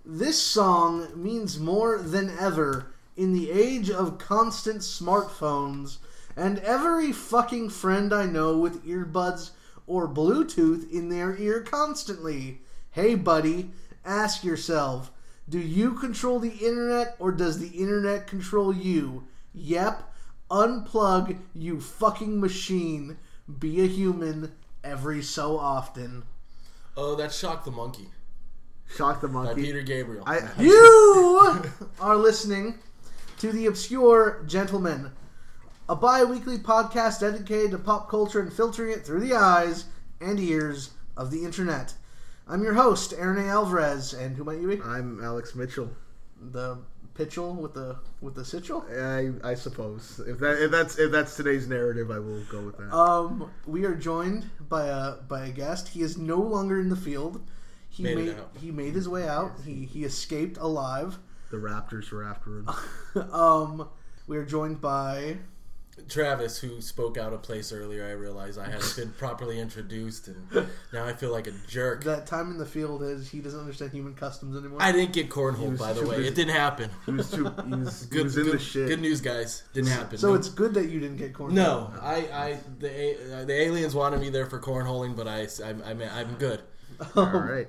This song means more than ever in the age of constant smartphones and every fucking friend I know with earbuds or Bluetooth in their ear constantly. Hey buddy, ask yourself, do you control the internet or does the internet control you? Yep, unplug, you fucking machine. Be a human every so often. Oh, that's Shock the Monkey. Shock the Monkey. By Peter Gabriel. You are listening to The Obscure Gentleman, a bi-weekly podcast dedicated to pop culture and filtering it through the eyes and ears of the internet. I'm your host, Aaron A. Alvarez, and who might you be? I'm Alex Mitchell. The Pitchell with the sitchell? I suppose if that's today's narrative, I will go with that. We are joined by a guest. He is no longer in the field. He made his way out. He escaped alive. The Raptors were after him. We are joined by Travis, who spoke out of place earlier. I realized I hadn't been properly introduced, and now I feel like a jerk. That time in the field is he doesn't understand human customs anymore. I didn't get cornhole, by the way. It didn't happen. He was in the shit. Good news, guys. Didn't happen. So it's good that you didn't get cornhole. No, the aliens wanted me there for cornholing, but I'm good. All right.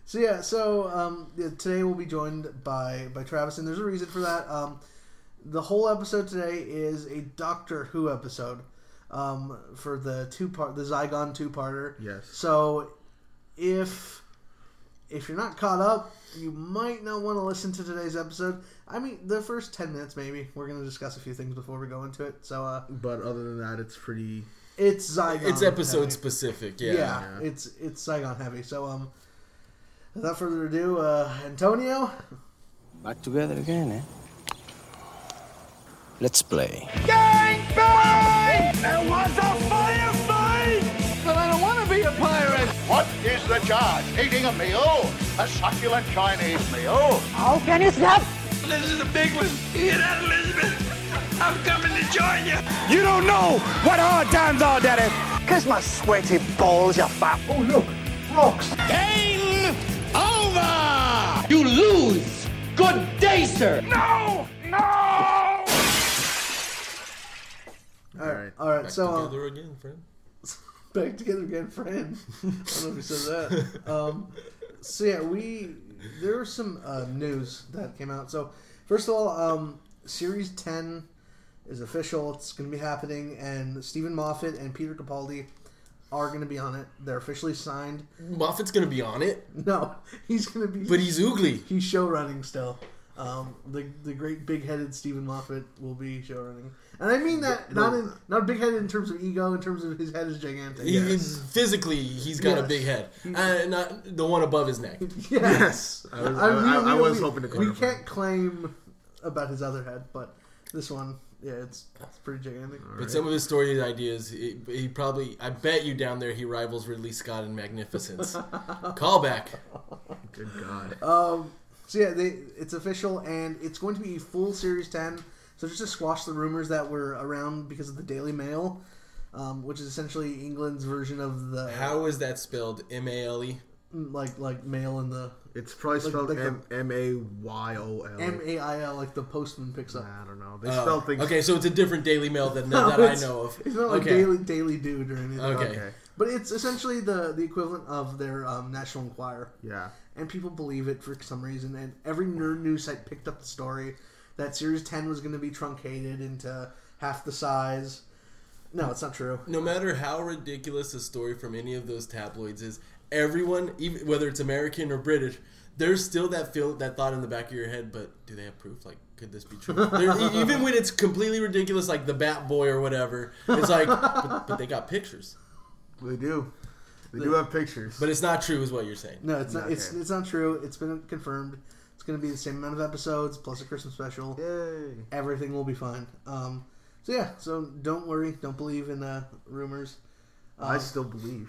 So today we'll be joined by Travis, and there's a reason for that. The whole episode today is a Doctor Who episode for the Zygon 2-parter. Yes. So if you're not caught up, you might not want to listen to today's episode. I mean, the first 10 minutes maybe. We're going to discuss a few things before we go into it. So, but other than that, it's pretty. It's Zygon. It's episode heavy. Specific. Yeah. It's Zygon heavy. So without further ado, Antonio. Back together again, eh? Let's play. Gang bang! There was a firefight! But I don't want to be a pirate! What is the charge? Eating a meal? A succulent Chinese meal? How can you stop? This is a big one. Hear that, Elizabeth? I'm coming to join you. You don't know what hard times are, Daddy! Kiss my sweaty balls, you fat... Oh, look! Rocks! Game over! You lose! Good day, sir! No! No! All right. Back So together again, friend. back together again, friend. I don't know if he said that. There was some news that came out. So first of all, Series 10 is official. It's going to be happening, and Stephen Moffat and Peter Capaldi are going to be on it. They're officially signed. Moffat's gonna be on it. No, he's going to be. But he's oogly. He's show running still. The great big-headed Stephen Moffat will be show running, and I mean that not big-headed in terms of ego, in terms of his head is gigantic. Physically, he's got a big head, not the one above his neck. Yes. I was hoping to clarify. We can't claim about his other head, but this one, it's pretty gigantic. But some of his story ideas, he probably, I bet you down there, he rivals Ridley Scott in magnificence. Callback. Good God. So it's official, and it's going to be full Series 10. So just to squash the rumors that were around because of the Daily Mail, which is essentially England's version of the... How is that spelled? M-A-L-E? Like mail in the... It's probably spelled M-A-Y-O-L. M-A-I-L, like the postman picks up. I don't know. They spell things... Okay, so it's a different Daily Mail that I know of. It's not like Daily Dude or anything. Okay. But it's essentially the equivalent of their National Enquirer. Yeah. And people believe it for some reason. And every nerd news site picked up the story that Series 10 was going to be truncated into half the size. No, it's not true. No matter how ridiculous a story from any of those tabloids is, everyone, even whether it's American or British, there's still that thought in the back of your head, but do they have proof? Like, could this be true? Even when it's completely ridiculous, like the Bat Boy or whatever, it's like, but they got pictures. They do. They do have pictures. But it's not true is what you're saying. No, it's not. Okay. It's not true. It's been confirmed. It's going to be the same amount of episodes plus a Christmas special. Yay. Everything will be fine. So don't worry. Don't believe in rumors. I still believe.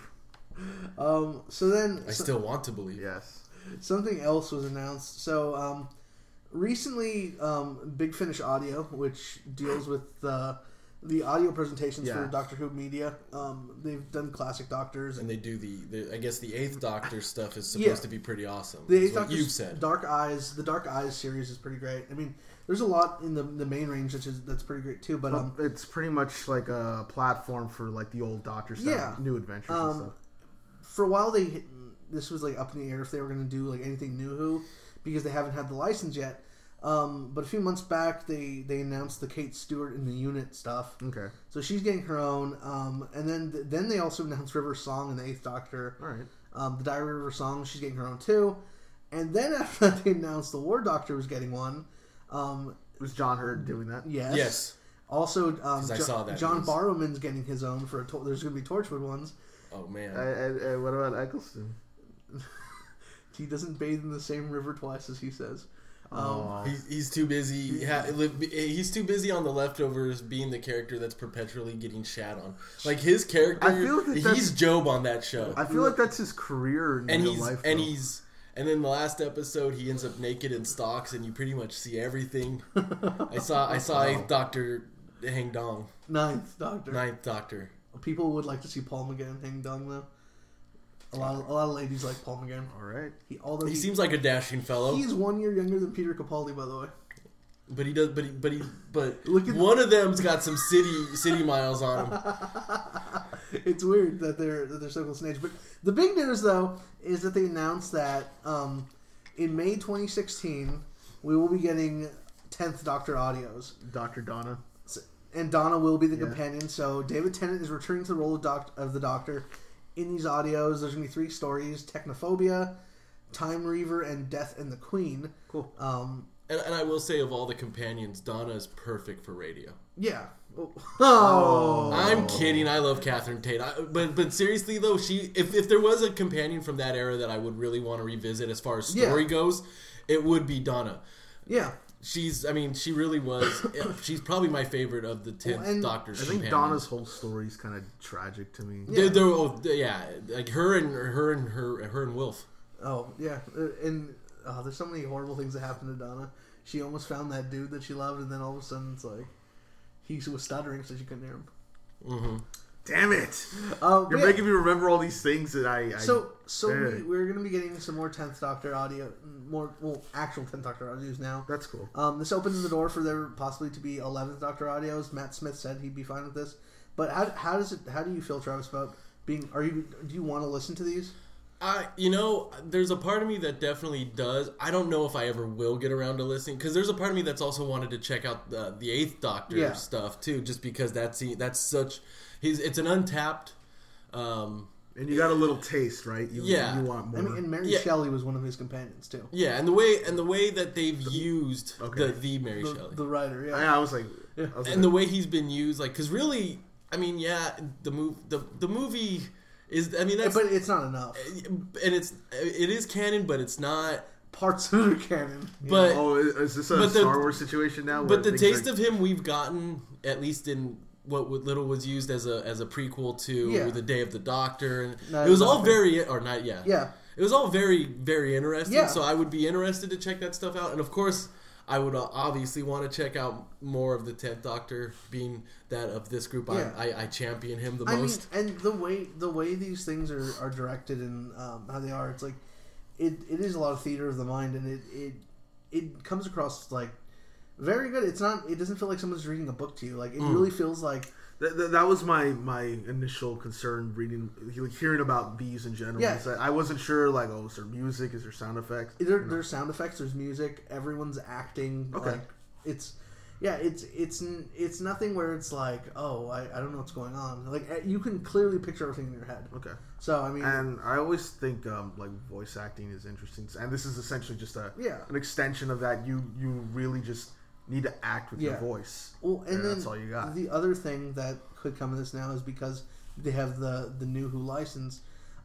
So then... I still want to believe. Yes. Something else was announced. So, recently, Big Finish Audio, which deals with the the audio presentations Yeah. for Doctor Who media. They've done classic Doctors. And they do I guess the Eighth Doctor stuff is supposed to be pretty awesome. The is Eighth what Doctor, you've said. Dark Eyes, the Dark Eyes series is pretty great. I mean, there's a lot in the main range that's pretty great too. But it's pretty much like a platform for like the old Doctor stuff, Yeah. new adventures and stuff. for a while this was like up in the air if they were going to do like anything new Who, because they haven't had the license yet. But a few months back, they announced the Kate Stewart in the Unit stuff. Okay. So she's getting her own. And then they also announced River Song in the Eighth Doctor. All right. The Diary of River Song, she's getting her own too. And then after that, they announced the War Doctor was getting one. Was John Hurt doing that? Yes. Yes. Also, I saw that John news. Barrowman's getting his own for there's going to be Torchwood ones. Oh man. And what about Eccleston? He doesn't bathe in the same river twice, as he says. He's too busy. He's too busy on The Leftovers being the character that's perpetually getting shat on. Like his character, I feel that that's- he's Job on that show. I feel like that's his career in real life. though. And then the last episode, he ends up naked in stocks, and you pretty much see everything. I saw Eighth Doctor hang dong. Ninth Doctor. Ninth Doctor. People would like to see Paul McGann hang dong though. A lot of ladies like Paul McGann. All right. Although He seems like a dashing fellow. he's 1 year younger than Peter Capaldi, by the way. But he does. But Look at one of them's got some city miles on him. It's weird that they're so close in age. But the big news, though, is that they announced that in May 2016 we will be getting 10th Doctor audios, Dr. Donna. and Donna will be the companion. So David Tennant is returning to the role of the Doctor in these audios. There's gonna be 3 stories: Technophobia, Time Reaver, and Death and the Queen. Cool. And I will say, of all the companions, Donna is perfect for radio. Yeah. Oh. I'm kidding. I love Catherine Tate. But seriously though, if there was a companion from that era that I would really want to revisit as far as story goes, it would be Donna. Yeah. She really was. She's probably my favorite of the 10th Doctor's I think companions. Donna's whole story is kind of tragic to me. Yeah, like her and Wilf. Oh yeah, and there's so many horrible things that happened to Donna. She almost found that dude that she loved, and then all of a sudden it's like he was stuttering, so she couldn't hear him. Mm-hmm. Damn it! You're You're making me remember all these things that I we're going to be getting some more 10th Doctor audio, actual 10th Doctor audios now. That's cool. This opens the door for there possibly to be 11th Doctor audios. Matt Smith said he'd be fine with this. But how do you feel, Travis, about being? Do you want to listen to these? There's a part of me that definitely does. I don't know if I ever will get around to listening, because there's a part of me that's also wanted to check out the 8th Doctor stuff too, just because that's such. It's an untapped. And you got a little taste, right? You want more. I mean, and Mary Shelley was one of his companions too. Yeah, and the way that they've used the Mary Shelley, the writer. Yeah, I was like, the way he's been used, like, because really, I mean, the movie is. I mean, that's, but it's not enough. And it is canon, but it's not. Parts of it are canon. But is this a Star Wars situation now? But the taste of him we've gotten, at least in what little was used as a prequel to The Day of the Doctor, and it was all very It was all very, very interesting. Yeah. So I would be interested to check that stuff out, and of course, I would obviously want to check out more of the 10th Doctor, being that of this group. Yeah. I champion him the most. I mean, and the way these things are directed and how they are, it's like it is a lot of theater of the mind, and it comes across like very good. It doesn't feel like someone's reading a book to you. Like it really feels like that was my initial concern hearing about these in general. Yeah. Is that I wasn't sure, like, is there music? Is there sound effects? There's sound effects. There's music. Everyone's acting. Okay. Like, it's nothing where it's like, oh, I don't know what's going on. Like you can clearly picture everything in your head. Okay. So I mean, and I always think like voice acting is interesting, and this is essentially just an extension of that. You really just need to act with your voice. Well, and then that's all you got. The other thing that could come of this now is because they have the new Who license.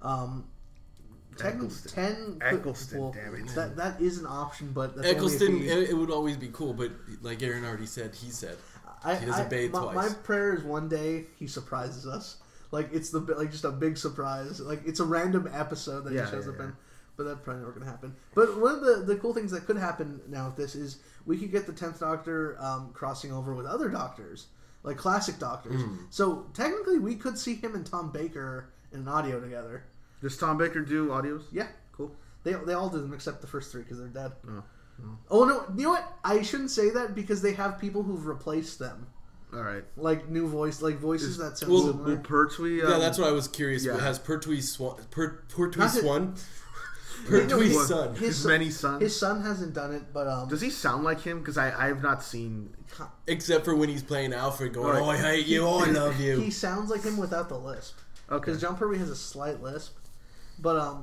Eccleston, damn it. That is an option, but that's Eccleston, it would always be cool. But like Aaron already said, he doesn't bathe twice. My prayer is one day he surprises us. Like it's just a big surprise. Like it's a random episode that he shows up in. But that's probably never going to happen. But one of the cool things that could happen now with this is we could get the 10th Doctor crossing over with other Doctors. like classic Doctors. So technically, we could see him and Tom Baker in an audio together. Does Tom Baker do audios? Yeah, Cool. they all do them except the first 3 because they're dead. Oh no, you know what? I shouldn't say that because they have people who've replaced them. All right. Like new voices that sound Well, similar. Will Pertwee? Yeah, that's what I was curious. yeah. Has Pertwee Swan? Not Swan? No, Pertwee's son. His many sons. His son hasn't done it, but Does he sound like him? Because I have not seen. Except for when he's playing Alfred, going, Right. "Oh, I hate you. Oh, I love you." he sounds like him without the lisp. Okay. Because John Pertwee has a slight lisp, but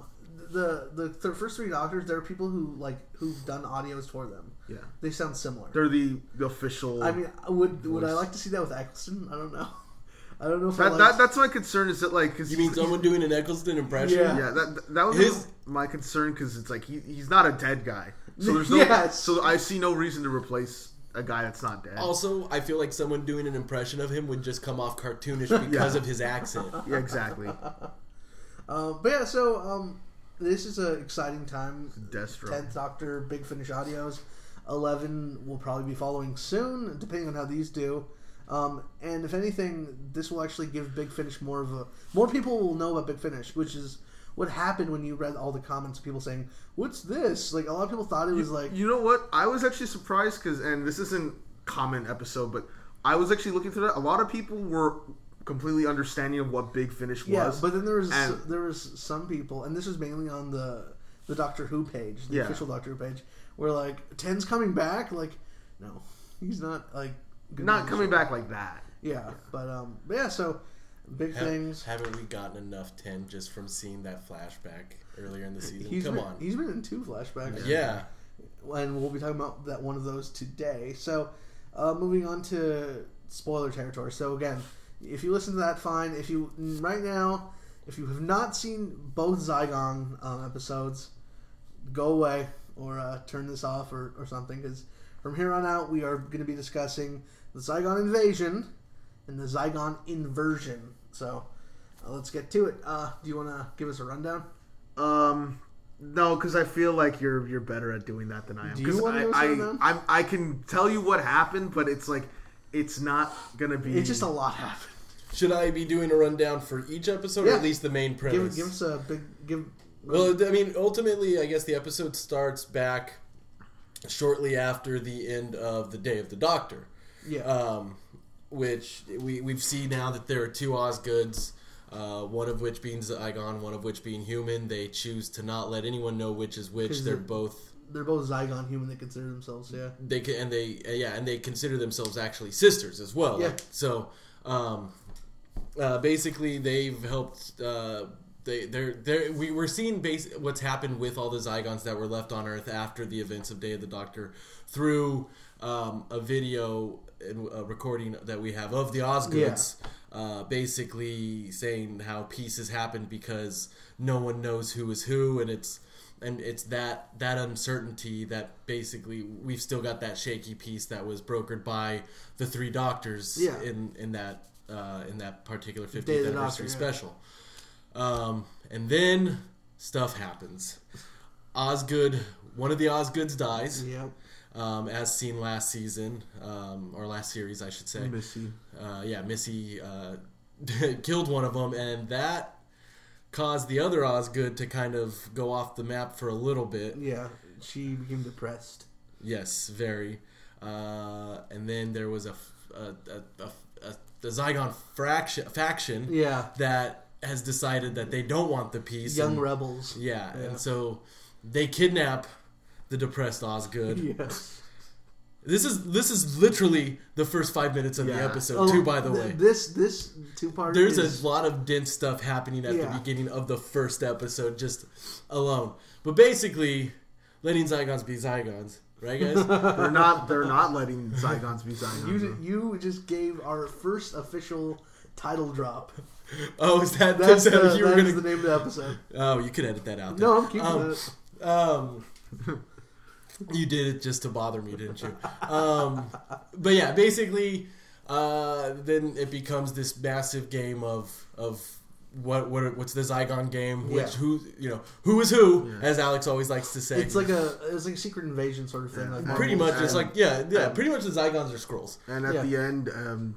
the first 3 Doctors, there are people who've done audios for them. Yeah. They sound similar. They're the official. I mean, would I like to see that with Eccleston? I don't know. I don't know if that's my concern. Is that like? Cause You mean someone doing an Eccleston impression? Yeah. Yeah, that was His- my concern because it's like he's not a dead guy, so there's no. Yes. So I see no reason to replace a guy that's not dead. Also, I feel like someone doing an impression of him would just come off cartoonish because of his accent. Yeah, exactly. But yeah, so this is an exciting time. Destro. 10th Doctor, Big Finish audios. 11 will probably be following soon, depending on how these do. And if anything, this will actually give Big Finish more people will know about Big Finish, which is what happened when you read all the comments of people saying, "What's this?" Like a lot of people thought it was like, You know what? I was actually surprised because, and this isn't comment episode, but I was actually looking through that. A lot of people were completely understanding of what Big Finish was. yeah. But then there and- was some people, and this was mainly on the Doctor Who page, the Yeah. official Doctor Who page, where like 10's coming back. Like, no, he's not like not coming back like that. Yeah, but yeah. So big things. Haven't we gotten enough 10 just from seeing that flashback earlier in the season? He's Come on. He's been in 2 flashbacks. Yeah. And we'll be talking about that one of those today. So, moving on to spoiler territory. So again, if you listen to that, fine. If you right now, if you have not seen both Zygon episodes, go away or turn this off or something, because from here on out we are going to be discussing the Zygon invasion and the Zygon inversion. So let's get to it. Do you want to give us a rundown? No, because I feel like you're better at doing that than I am. Do you 'Cause wanna give us a rundown? I can tell you what happened, but it's like it's not gonna be. It's just a lot happened. Should I be doing a rundown for each episode or Yeah. at least the main premise? Give us a big Well, I mean, ultimately, I guess the episode starts back shortly after the end of the Day of the Doctor. Yeah. Which we've seen now that there are 2 Osgoods, one of which being Zygon, one of which being human. They choose to not let anyone know which is which. 'Cause They're both Zygon human. They consider themselves. Yeah. they consider themselves actually sisters as well. Yeah. Like, so basically, they've helped. We're seeing what's happened with all the Zygons that were left on Earth after the events of Day of the Doctor through a video and a recording that we have of the Osgoods, basically saying how peace has happened because no one knows who is who, and it's that uncertainty that basically we've still got that shaky peace that was brokered by the 3 Doctors in that particular 50th anniversary special. And then stuff happens. Osgood, one of the Osgoods dies. Yep. As seen last season, or last series, I should say. Missy. Missy killed one of them, and that caused the other Osgood to kind of go off the map for a little bit. Yeah. She became depressed. Yes, very. And then there was the Zygon faction that has decided that they don't want the peace. Young rebels. Yeah, and so they kidnap the depressed Osgood. Yes. This is literally the first 5 minutes of the episode, too, by the way. This 2-part There's is... a lot of dense stuff happening at the beginning of the first episode, just alone. But basically, letting Zygons be Zygons. Right, guys? They're not letting Zygons be Zygons. You just gave our first official title drop. Oh, is that That's the name of the episode. Oh, you could edit that out. No, I'm keeping it. You did it just to bother me, didn't you? But yeah, basically, then it becomes this massive game of what's the Zygon game? Who is who? Yeah. As Alex always likes to say. It's like a secret invasion sort of thing. Like pretty much, it's like pretty much the Zygons are Skrulls. And at the end,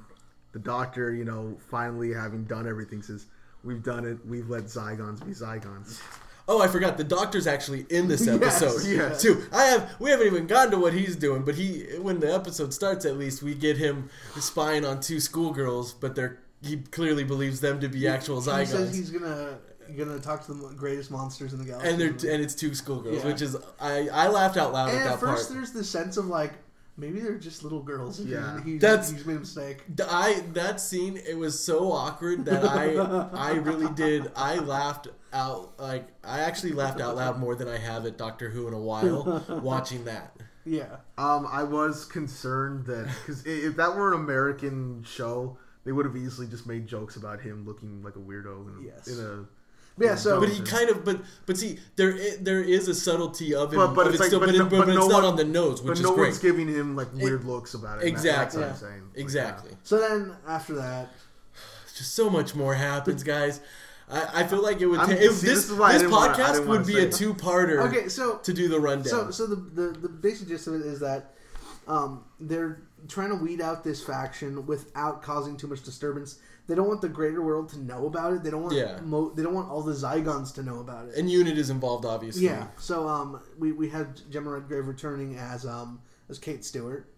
the Doctor, finally having done everything, says, "We've done it. We've let Zygons be Zygons." Oh, I forgot. The Doctor's actually in this episode yes. too. We haven't even gotten to what he's doing, but when the episode starts, at least we get him spying on 2 schoolgirls, but he clearly believes them to be actual Zygons. He says he's gonna talk to the greatest monsters in the galaxy, and it's 2 schoolgirls, which is I laughed out loud at that part. At first, there's this sense of like maybe they're just little girls. Yeah, he's made a mistake. That scene, it was so awkward that I really did. I laughed out I actually laughed out loud more than I have at Doctor Who in a while watching that. Yeah. I was concerned that because if that were an American show, they would have easily just made jokes about him looking like a weirdo in a. Yeah, so but he kind of, but see, there is a subtlety of him, but it's it's not on the nose, which is great. But no one's giving him like weird looks about it. Exactly, that's what I'm saying. Exactly. So then after that, just so much more happens, guys. I feel like it would take this podcast would be a 2-parter. Okay, so to do the rundown. So the basic gist of it is that they're trying to weed out this faction without causing too much disturbance. They don't want the greater world to know about it. They don't want they don't want all the Zygons to know about it. And UNIT is involved, obviously. Yeah. So we had Gemma Redgrave returning as Kate Stewart,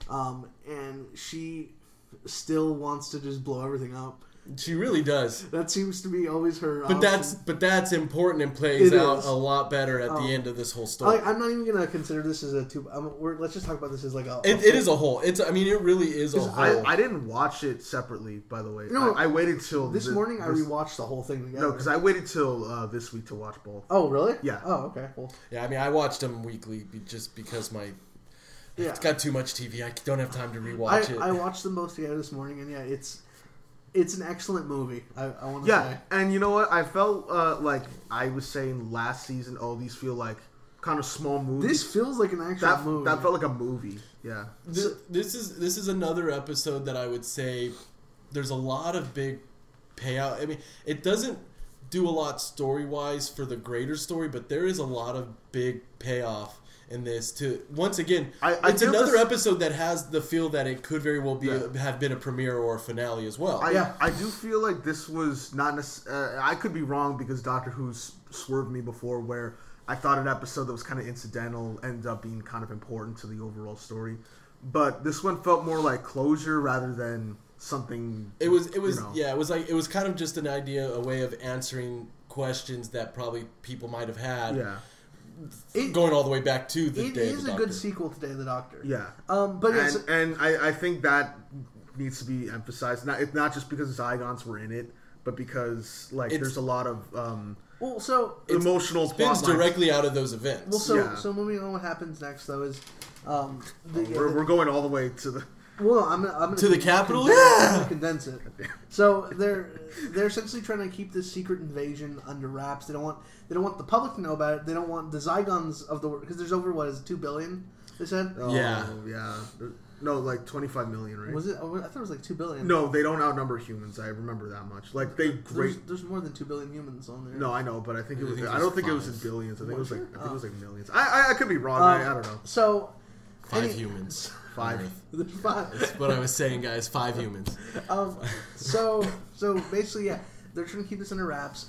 and she still wants to just blow everything up. She really does. That seems to be always her. But that's important and plays out a lot a lot at the end of this whole story. I'm not even gonna consider this as a two. Let's just talk about this as like a. It is a whole. It really is a whole. I didn't watch it separately, by the way. No, I waited till this morning. I rewatched the whole thing together. No, because I waited till this week to watch both. Oh, really? Yeah. Oh, okay. Cool. Yeah, I mean, I watched them weekly just because it's got too much TV. I don't have time to rewatch it. I watched them both together this morning, and it's an excellent movie. I want to say. Yeah, and you know what? I felt like I was saying last season. Oh, these feel like kind of small movies. This feels like an actual movie. That felt like a movie. Yeah. This is another episode that I would say there's a lot of big payout. I mean, it doesn't do a lot story-wise for the greater story, but there is a lot of big payoff in this. To once again, it's another episode that has the feel that it could very well be have been a premiere or a finale as well. I do feel like this was not I could be wrong because Doctor Who's swerved me before where I thought an episode that was kind of incidental ended up being kind of important to the overall story. But this one felt more like closure rather than something. It was it was kind of just an idea, a way of answering questions that probably people might have had. Yeah. Going all the way back to the Day of the Doctor. It is a good sequel to Day of the Doctor. Yeah. But I think that needs to be emphasized. Not just because Zygons were in it, but because there's a lot of emotional spins directly out of those events. So moving on, what happens next though is we're going all the way to the. Well, I'm gonna to the Capitol. I'm gonna condense it. So they're essentially trying to keep this secret invasion under wraps. They don't want the public to know about it. They don't want the Zygons of the world because there's over 2 billion. They said. Yeah. No, like 25 million, right? Was it? I thought it was like 2 billion. No, they don't outnumber humans. I remember that much. There's more than 2 billion humans on there. No, I know, but I think it was. I don't think it was in billions. I think it was like millions. I could be wrong. I don't know. So 5 humans. 5. There's 5. That's what I was saying, guys. 5 humans. So basically, yeah, they're trying to keep this under wraps.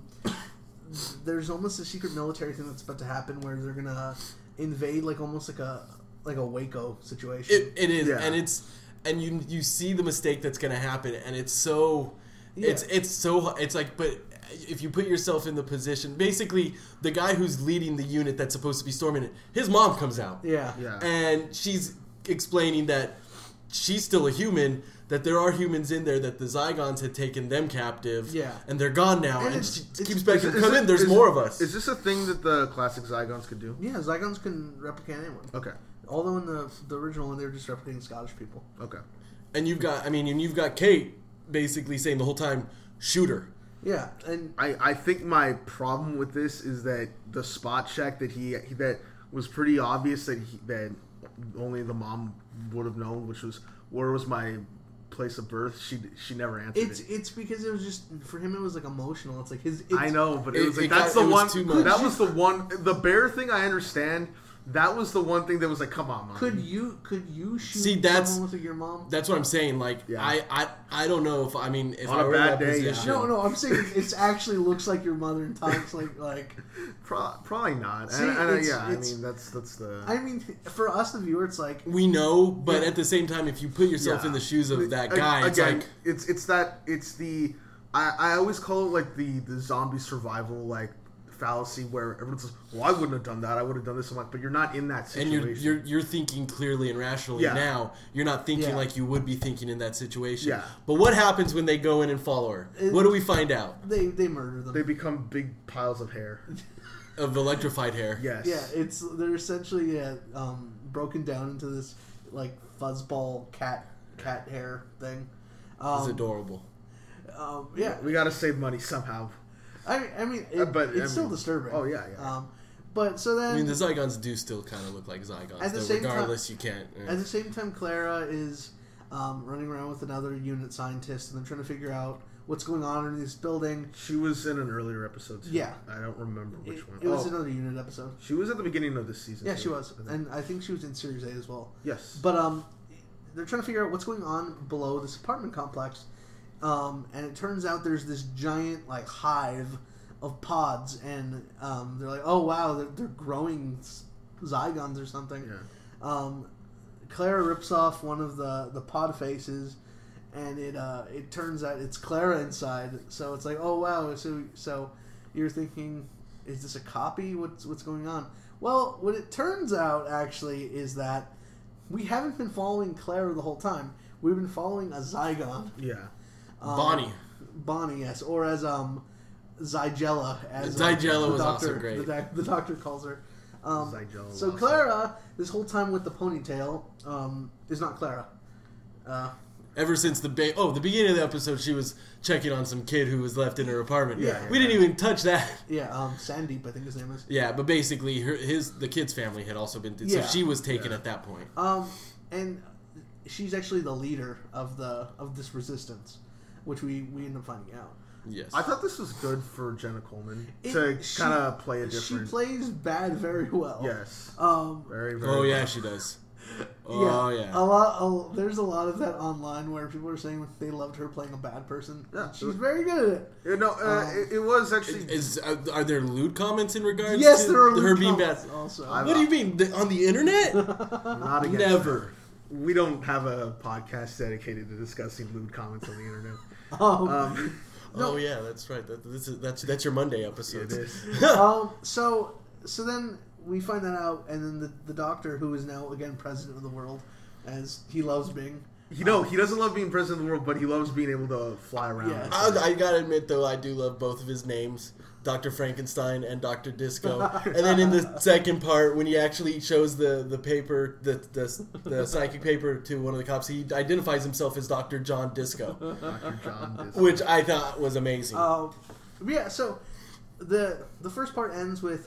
There's almost a secret military thing that's about to happen where they're gonna invade, almost like a Waco situation. It is, and you see the mistake that's gonna happen, and it's so, it's like, but if you put yourself in the position, basically the guy who's leading the unit that's supposed to be storming it, his mom comes out, and she's explaining that she's still a human, that there are humans in there, that the Zygons had taken them captive, and they're gone now, and she keeps back to come in, there's more of us. Is this a thing that the classic Zygons could do? Yeah, Zygons can replicate anyone. Okay. Although in the original one, they were just replicating Scottish people. Okay. And you've got Kate basically saying the whole time, shoot her. Yeah, and I think my problem with this is that the spot check that was pretty obvious that only the mom would have known, which was where was my place of birth. She never answered it. It's because it was just for him. It was emotional. It's like his. I know, but it was that's the one. That was the one. The bear thing I understand, That was the one thing that was like, come on, Mom. Could you shoot See, that's- someone with your mom? That's what I'm saying. Like, Yeah. I don't know if if On I a were in bad that day, yeah. position. No, I'm saying it actually looks like your mother and talks like. Probably not. See, I it's- mean, that's the. I mean, for us, the viewer, it's like We know, but Yeah. at the same time, if you put yourself Yeah. in the shoes of that guy, it's Again, like it's the I always call it like the zombie survival like fallacy where everyone's like, well, I wouldn't have done that. I would have done this. I'm like, but you're not in that and situation. you're thinking clearly and rationally Yeah. now. You're not thinking Yeah. like you would be thinking in that situation. Yeah. But what happens when they go in and follow her? What do we find out? they murder them. They become big piles of hair. Of electrified hair. Yes. Yeah, they're essentially broken down into this like fuzzball cat hair thing. It's adorable. Yeah, We got to save money somehow. I mean, but, it's I still mean- disturbing. Oh, yeah. But so then I mean, the Zygons do still kind of look like Zygons. At the though, same time- regardless, you can't. at the same time, Clara is running around with another unit scientist, and they're trying to figure out what's going on in this building. She was in an earlier episode too. Yeah. I don't remember which one. It was another unit episode. She was at the beginning of this season. Yeah, too, she was, I think. and I think she was in Series 8 as well. Yes. But they're trying to figure out what's going on below this apartment complex, and it turns out there's this giant like hive of pods, and they're like, oh wow, they're growing Zygons or something. Yeah. Clara rips off one of the pod faces, and it turns out it's Clara inside. So it's like, oh wow, so you're thinking, is this a copy? What's going on? Well, what it turns out actually is that we haven't been following Clara the whole time. We've been following a Zygon. Yeah. Bonnie, yes, or as Zygella, as Zygella the was doctor, also great. The doctor calls her. Zygella So was Clara, this whole time with the ponytail, is not Clara. Ever since the beginning of the episode, she was checking on some kid who was left in her apartment. Yeah. We didn't even touch that. Yeah, Sandeep, I think his name is. Yeah, but basically, the kid's family had also been. Yeah. So she was taken at that point. And she's actually the leader of this resistance, which we end up finding out. Yes. I thought this was good for Jenna Coleman to kind of play a different. She plays bad very well. Yes. Very, very. Oh yeah, well. she does. Oh yeah. There's a lot of that online where people are saying they loved her playing a bad person. Yeah. She's very good at it. You know, it was actually. Are there lewd comments in regards Yes, to there are her lewd being bad? comments also. What do you mean on the internet? Not against Never. that. We don't have a podcast dedicated to discussing lewd comments on the internet. Oh yeah, that's right. That's your Monday episode. It is. So then we find that out, and then the doctor, who is now again president of the world, as he loves being. He doesn't love being president of the world, but he loves being able to fly around. Yeah. I gotta admit though, I do love both of his names, Dr. Frankenstein and Dr. Disco. And then in the second part, when he actually shows the paper, the psychic paper to one of the cops, he identifies himself as Dr. John Disco, Dr. John Disney. which I thought was amazing. Yeah. So the first part ends with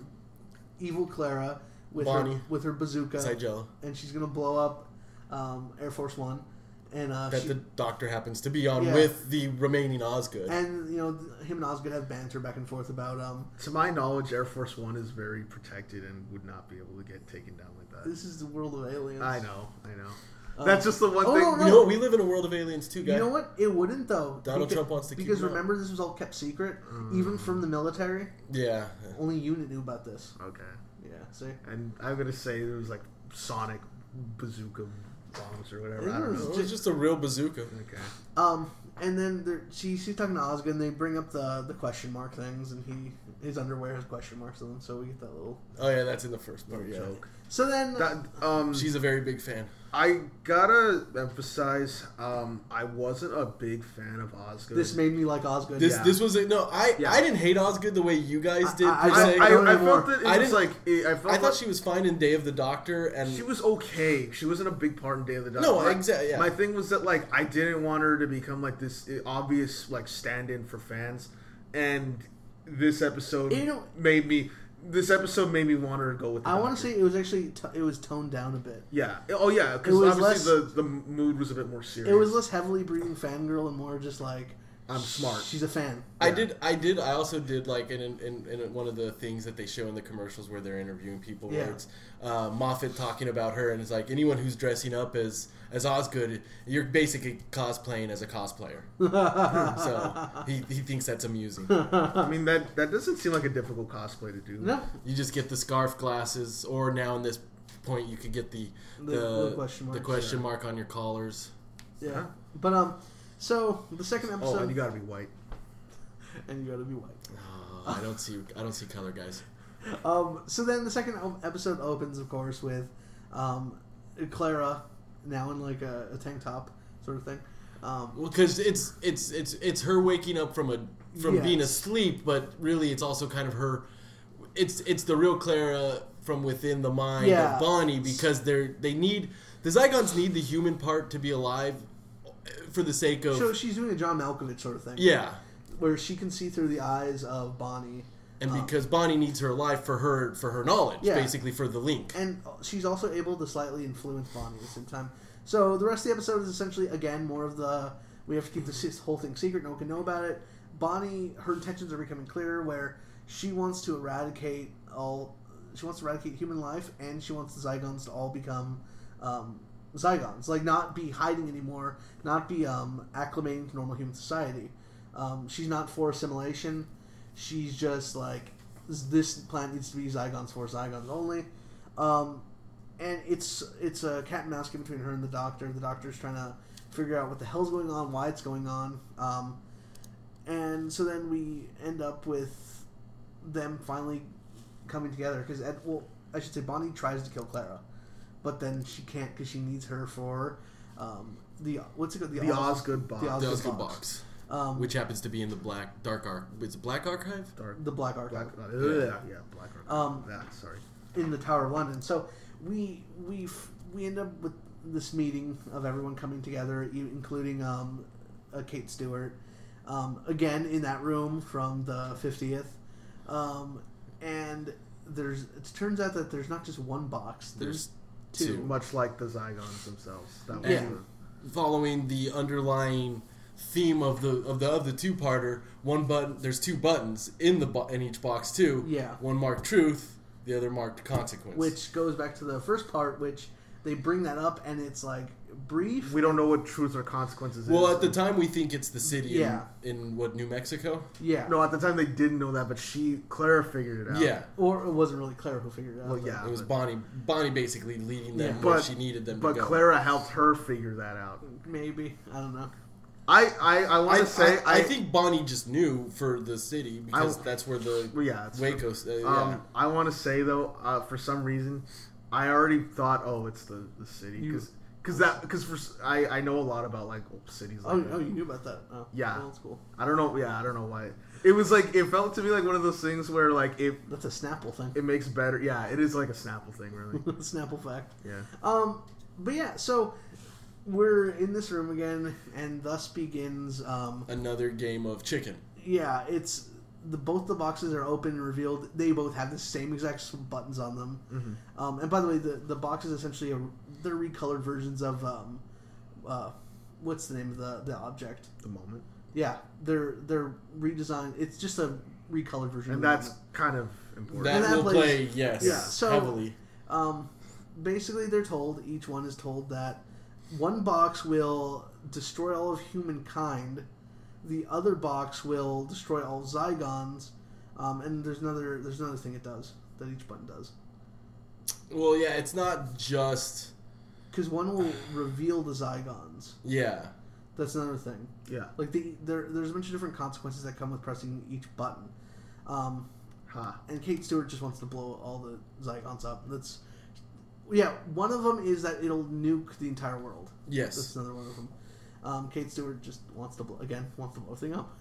evil Clara with Bonnie. her bazooka, Zygella. and she's gonna blow up Air Force One, and That the doctor happens to be on Yeah. with the remaining Osgood. and him and Osgood have banter back and forth about To my knowledge, Air Force One is very protected and would not be able to get taken down like that. this is the world of aliens. I know. That's just the one oh, thing. no, no. You know what? We live in a world of aliens too, guys. You know what? It wouldn't though. Donald Trump wants to keep because it up. remember this was all kept secret, even from the military. Yeah. Only unit knew about this. Okay. Yeah. See. And I'm gonna say there was like sonic bazooka bombs or whatever. It I don't was know. It was just a real bazooka. Okay. And then she's talking to Osgood, and they bring up the question mark things, and his underwear has question marks on them, so we get that little Oh yeah, that's in the first part. Yeah. Joke. So then, She's a very big fan. I gotta emphasize, I wasn't a big fan of Osgood. this made me like Osgood. This Yeah. this was I Yeah. didn't hate Osgood the way you guys did. I per se. don't I anymore. felt that it I was didn't- like I felt I thought like she was fine in Day of the Doctor, and she was okay. She wasn't a big part in Day of the Doctor. No, Like, exactly, yeah. My thing was that like I didn't want her to become like this obvious like stand-in for fans, and this episode made me. This episode made me want her to go with. The I want Doctor. to say it was actually it was toned down a bit. Yeah. Oh yeah. It Because was obviously the mood was a bit more serious. It was less heavily breathing fangirl and more just like I'm smart. She's a fan. I also did like in one of the things that they show in the commercials where they're interviewing people, where it's Moffat talking about her, and it's like anyone who's dressing up as Osgood, you're basically cosplaying as a cosplayer. So he thinks that's amusing. I mean, that doesn't seem like a difficult cosplay to do. No. You just get the scarf glasses, or now in this point you could get the question mark on your collars. Yeah. But so the second episode. Oh, and you gotta be white. And you gotta be white. Oh, I don't see color, guys. So then the second episode opens, of course, with Clara now in like a tank top sort of thing. Well, because it's her waking up from being asleep, but really it's also kind of her. It's the real Clara from within the mind of Bonnie, because the Zygons need the human part to be alive for the sake of. So she's doing a John Malkovich sort of thing. Yeah. Where she can see through the eyes of Bonnie. And because Bonnie needs her alive for her knowledge, basically for the link. And she's also able to slightly influence Bonnie at the same time. So the rest of the episode is essentially, again, more of the, we have to keep this whole thing secret, no one can know about it. Bonnie, her intentions are becoming clearer, where she wants to eradicate human life, and she wants the Zygons to all become Zygons. Like, not be hiding anymore, not be acclimating to normal human society. She's not for assimilation. She's just like, this planet needs to be Zygons for Zygons only. And it's a cat and mouse game between her and the Doctor. The Doctor's trying to figure out what the hell's going on, why it's going on. And so then we end up with them finally coming together. Because, I should say Bonnie tries to kill Clara. But then she can't because she needs her for what's it called? The Osgood box. The Osgood box. Which happens to be in the Black Archive? The Black Archive. Black Archive. Sorry. In the Tower of London. So we end up with this meeting of everyone coming together, including Kate Stewart, again in that room from the 50th, and it turns out that there's not just one box. There's two. Much like the Zygons themselves. Following the underlying theme of the two-parter, there's two buttons in each box too. Yeah. One marked truth, the other marked consequence. Which goes back to the first part, which they bring that up, and it's like brief. We don't know what truth or consequences is. Well, at the time we think it's the city Yeah. in New Mexico? Yeah. No, at the time they didn't know that, but Clara figured it out. Yeah. Or it wasn't really Clara who figured it out. Well, yeah. It was Bonnie basically leading them Yeah. where she needed them to go. But Clara helped her figure that out. Maybe. I don't know. I want to say... I think Bonnie just knew for the city because that's where the Waco... I want to say, though, for some reason, I already thought, it's the city. Because I know a lot about, like, cities like that. Oh, you knew about that? Oh, yeah. Well, that's cool. I don't know. Yeah, I don't know why. It was like, it felt to me like one of those things where, like, that's a Snapple thing. It makes better. Yeah, it is like a Snapple thing, really. Snapple fact. Yeah. But yeah, so we're in this room again, and thus begins another game of chicken. Yeah, it's both the boxes are open and revealed. They both have the same exact buttons on them. Mm-hmm. And by the way, the boxes essentially they're recolored versions of what's the name of the object? The moment. Yeah, they're redesigned. It's just a recolored version. And that's kind of important. That will play, yes, so, heavily. Basically, each one is told that one box will destroy all of humankind, the other box will destroy all Zygons, and there's another thing it does, that each button does. Well, yeah, it's not just... Because one will reveal the Zygons. Yeah. That's another thing. Yeah. Like, there's a bunch of different consequences that come with pressing each button. And Kate Stewart just wants to blow all the Zygons up. One of them is that it'll nuke the entire world. Yes. That's another one of them. Kate Stewart just wants to blow everything up.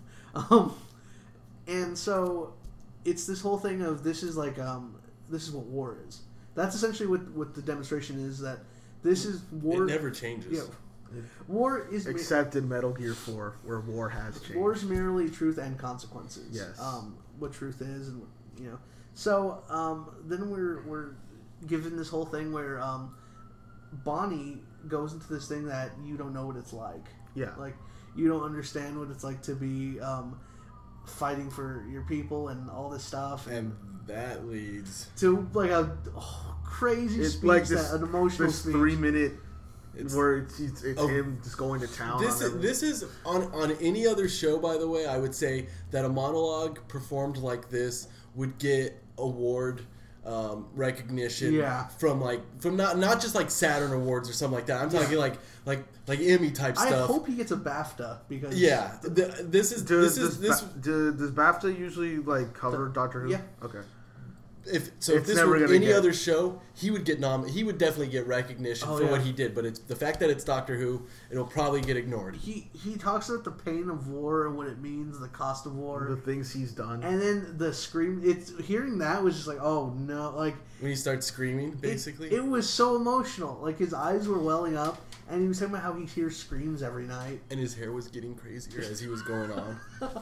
And so it's this whole thing of this is what war is. That's essentially what the demonstration is, that this is war. It never changes. Yeah. War is... Except in Metal Gear 4, where war has changed. War is merely truth and consequences. Yes. What truth is, and So then we're given this whole thing where Bonnie goes into this thing that you don't know what it's like. Yeah. Like, you don't understand what it's like to be fighting for your people and all this stuff, And that leads to like a crazy It's speech, like this, an emotional this speech. 3-minute It's- where it's him just going to town. This is on any other show, by the way. I would say that a monologue performed like this would get award recognition from not just like Saturn Awards or something like that. I'm talking like Emmy type stuff. I hope he gets a BAFTA because Does BAFTA usually like cover Doctor Who? Yeah. Okay. If this never were gonna any get- other show, he would get He would definitely get recognition for what he did. But it's the fact that it's Doctor Who, it'll probably get ignored. He talks about the pain of war and what it means, the cost of war, The things he's done. and then the scream. Hearing that was just like, oh no, like When he starts screaming, basically. it was so emotional. Like his eyes were welling up, and he was talking about how he hears screams every night. And his hair was getting crazier as he was going on.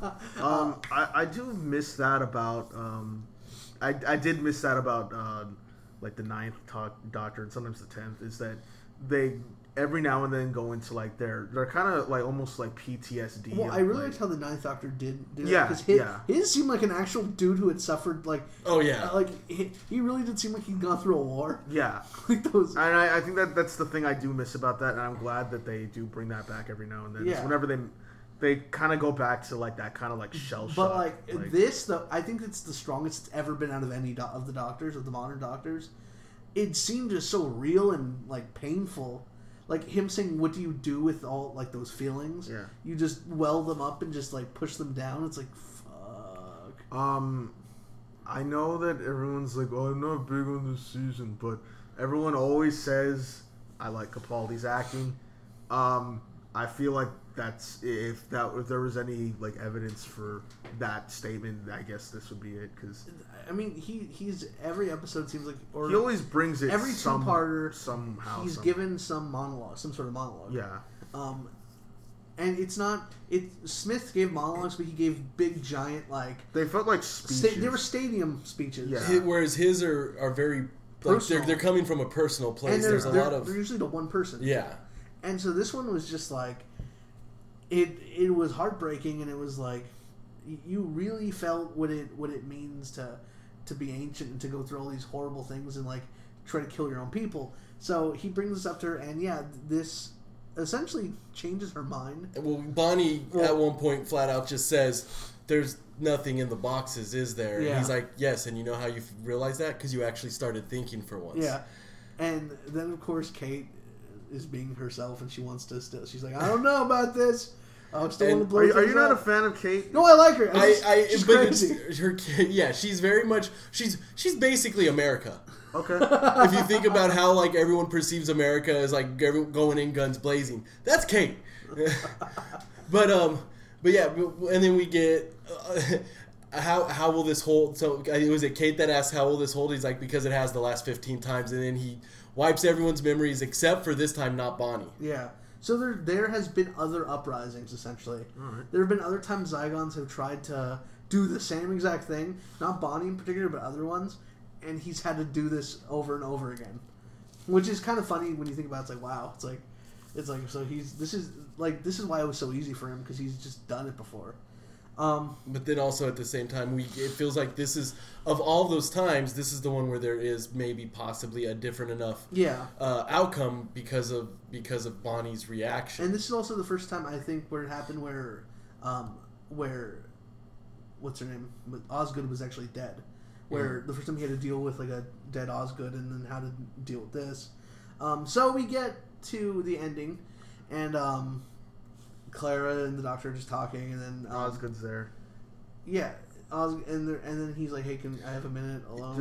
I do miss that about. I did miss that about like the 9th Doctor and sometimes the 10th is that they every now and then go into like they're kind of like almost like PTSD. Well, I really liked how the 9th Doctor did it. Yeah, because his seemed like an actual dude who had suffered like. Oh yeah, like he really did seem like he'd gone through a war. Yeah, like those. And I think that's the thing I do miss about that, and I'm glad that they do bring that back every now and then. Yeah. Whenever they kind of go back to like that kind of like shell shock. But like this, though, I think it's the strongest it's ever been out of any of the Doctors, of the modern Doctors. It seemed just so real and like painful. Like him saying, "What do you do with all like those feelings? Yeah. You just well them up and just like push them down." It's like, fuck. I know that everyone's like, "Oh, I'm not big on this season," but everyone always says I like Capaldi's acting. I feel like that's if there was any like evidence for that statement, I guess this would be it. Because I mean, he's every episode seems like, or he always brings it every two-parter somehow. He's given some monologue, some sort of monologue. Yeah. And it's not. Smith gave monologues, but he gave big, giant like. They felt like speeches. They were stadium speeches. Yeah. Whereas his are very like they're coming from a personal place. And There's a lot of they're usually to one person. Yeah. And so this one was just like, it was heartbreaking, and it was like, you really felt what it means to be ancient and to go through all these horrible things and like try to kill your own people. So he brings this up to her, and this essentially changes her mind. Well, Bonnie at one point flat out just says, "There's nothing in the boxes, is there?" Yeah. And he's like, "Yes." And you know how you realize that? Because you actually started thinking for once. Yeah. And then of course Kate is being herself, and she wants to still. She's like, I don't know about this. I still want to blow. Are you not a fan of Kate? No, I like her. She's crazy. She's very much. She's basically America. Okay. If you think about how like everyone perceives America as like going in guns blazing, that's Kate. but yeah, and then we get how will this hold? So was it Kate that asked how will this hold? He's like, because it has the last 15 times, and then he wipes everyone's memories except for this time not Bonnie. Yeah. So there has been other uprisings essentially. Right. There have been other times Zygons have tried to do the same exact thing, not Bonnie in particular, but other ones, and he's had to do this over and over again, which is kind of funny when you think about it. It's like, wow, it's like so this is why it was so easy for him, because he's just done it before. But then also at the same time, it feels like this is, of all those times, this is the one where there is maybe possibly a different enough outcome because of Bonnie's reaction. And this is also the first time I think where it happened where what's her name, Osgood was actually dead. Where the first time he had to deal with like a dead Osgood, and then how to deal with this. So we get to the ending, and Clara and the Doctor are just talking, and then Osgood's there. Yeah, and then he's like, "Hey, can I have a minute alone?"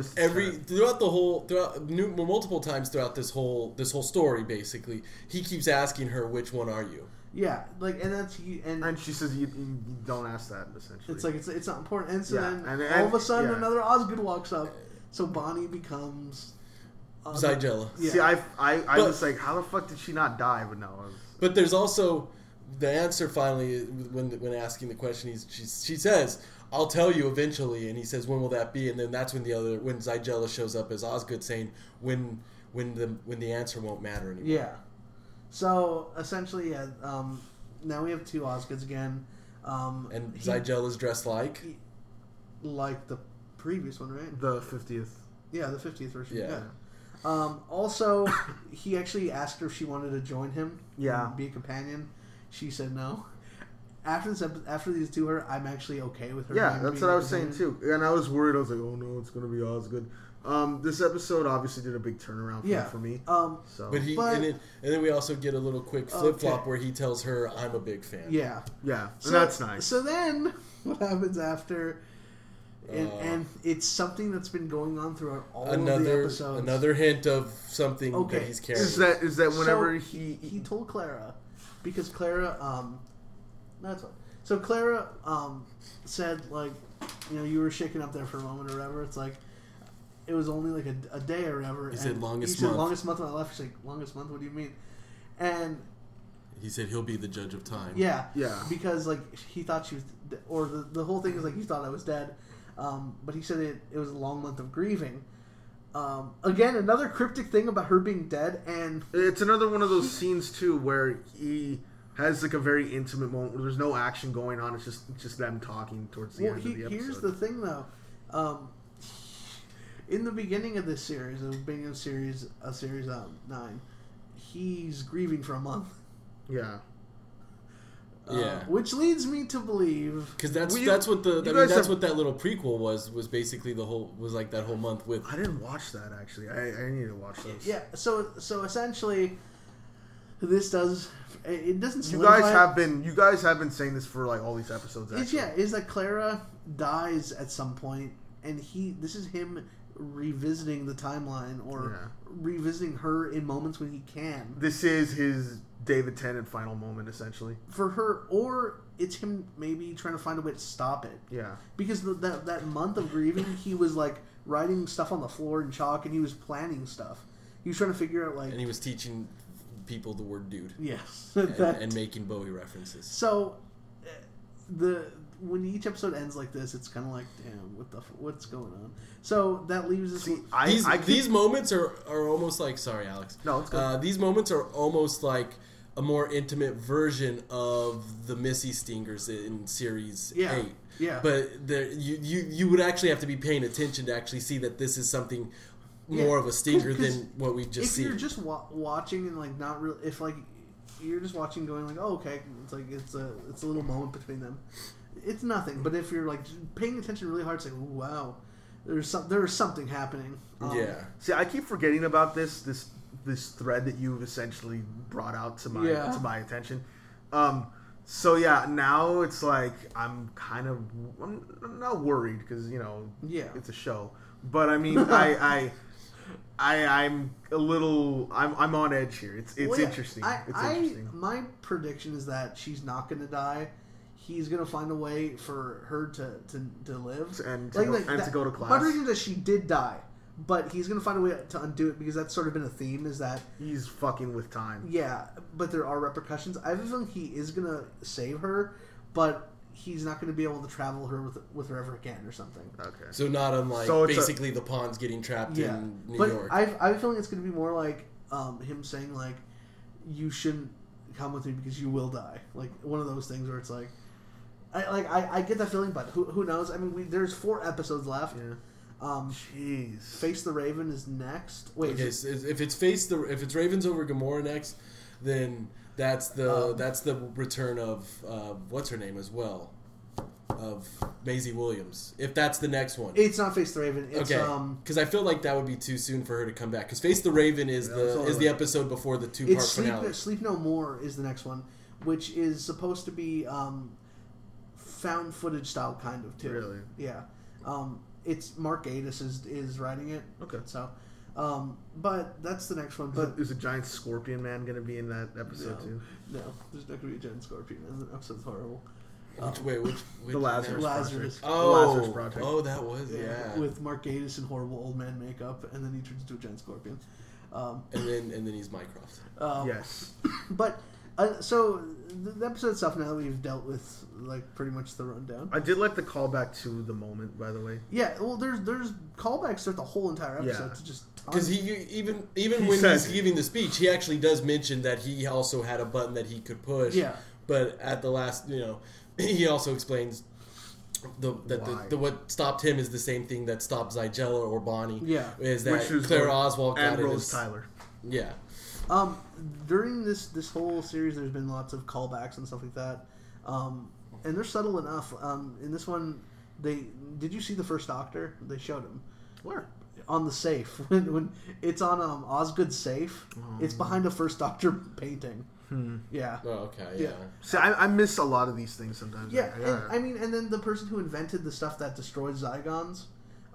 Multiple times throughout this whole story, basically, he keeps asking her, "Which one are you?" Yeah, like, and that's and she says, "You don't ask that." Essentially, it's like it's not important. And so then and all of a sudden another Osgood walks up, so Bonnie becomes Zygella. Yeah. See, I was like, how the fuck did she not die? But no. But there's also the answer finally when asking the question. She says, "I'll tell you eventually," and he says, "When will that be?" And then that's when Zygella shows up as Osgood, saying, "When the answer won't matter anymore." Yeah. So essentially, now we have two Oscars again. And Zygel is dressed like the previous one, right? The 50th. Yeah, the 50th version. Yeah. Also, he actually asked her if she wanted to join him. Yeah. And be a companion. She said no. After these two are, I'm actually okay with her. Yeah, that's what I was being a saying too. And I was worried. I was like, oh no, it's gonna be Osgood. This episode obviously did a big turnaround for me. So, But and then we also get a little quick flip flop where he tells her, "I'm a big fan." Yeah, yeah, so, and that's nice. So then, what happens after? And it's something that's been going on throughout all of the episodes. Another hint of something that he's carrying. Is that whenever he told Clara, because Clara that's what. So Clara said, like, you know, you were shaken up there for a moment or whatever. It's like it was only like a day or whatever. He said longest month. month. Longest month when I left. She's like, longest month? What do you mean? And he said he'll be the judge of time. Yeah. Yeah. Because like he thought she was, or the whole thing is like he thought I was dead. But he said it was a long month of grieving. Again, another cryptic thing about her being dead, and it's another one of those scenes too where he has like a very intimate moment where there's no action going on. It's just them talking towards the end of the episode. Here's the thing, though. In the beginning of this series, series 9, he's grieving for a month. Yeah. Yeah, which leads me to believe because that's what what that little prequel was basically that whole month with. I didn't watch that actually. I need to watch those. Yeah, so essentially, this doesn't. You guys have been saying this for like all these episodes. Is that Clara dies at some point, and this is him revisiting the timeline or revisiting her in moments when he can. This is his David Tennant final moment, essentially. For her, or it's him maybe trying to find a way to stop it. Yeah. Because that month of grieving, he was like writing stuff on the floor in chalk, and he was planning stuff. He was trying to figure out like... And he was teaching people the word dude. Yes. and making Bowie references. So, when each episode ends like this, it's kind of like, damn, what's going on? So that leaves us. These moments are almost like, sorry, Alex. No, it's good. These moments are almost like a more intimate version of the Missy Stingers in Series 8. Yeah. But you would actually have to be paying attention to actually see that this is something more of a stinger than what we've just seen. If you're just watching and like not really, if like you're just watching going like, oh okay, it's like it's a little moment between them. It's nothing, but if you're like paying attention really hard, it's like, ooh, wow, there's something happening. See, I keep forgetting about this thread that you've essentially brought out to my attention. So yeah, now it's like I'm not worried because it's a show, but I mean I'm a little I'm on edge here. It's interesting. Interesting. My prediction is that she's not going to die. He's gonna find a way for her to live and to go to class. My prediction is that she did die, but he's gonna find a way to undo it because that's sort of been a theme. Is that he's fucking with time? Yeah, but there are repercussions. I have a feeling he is gonna save her, but he's not gonna be able to travel her with her ever again or something. Okay. So not unlike basically the pawns getting trapped in New York. I have a feeling it's gonna be more like him saying like, "You shouldn't come with me because you will die." Like one of those things where it's like. I get that feeling, but who knows? I mean, there's 4 episodes left. Yeah. Jeez. Face the Raven is next. Wait, okay, if it's Ravens over Gamora next, then that's the return of what's her name as well, of Maisie Williams. If that's the next one, it's not Face the Raven. It's, okay, because I feel like that would be too soon for her to come back. Because Face the Raven is the episode before the 2-part finale. Sleep No More is the next one, which is supposed to be. Found footage style kind of too. Really? Yeah. It's Mark Gatiss is writing it. Okay. So, but that's the next one. But is a giant scorpion man going to be in that episode too? No, there's not going to be a giant scorpion. The episode's horrible. Which the Lazarus Project. Oh, the Lazarus Project. Oh, that was with Mark Gatiss in horrible old man makeup, and then he turns into a giant scorpion. And then he's Mycroft. Yes. But. So the episode itself, now that we've dealt with like pretty much the rundown. I did like the callback to the moment, by the way. Yeah, well, there's callbacks throughout the whole entire episode to just because he even when he's giving the speech, he actually does mention that he also had a button that he could push. Yeah. But at the last, he also explains that what stopped him is the same thing that stopped Zygella or Bonnie. Yeah. Is that Which was Claire Oswald got and in Rose his... Tyler. Yeah. During this whole series, there's been lots of callbacks and stuff like that, and they're subtle enough. In this one, did you see the first Doctor? They showed him Where? on the safe when it's on Osgood's safe. It's behind a First Doctor painting. Yeah. Oh, okay. Yeah. Yeah. See, I miss a lot of these things sometimes. Yeah, and then the person who invented the stuff that destroys Zygons,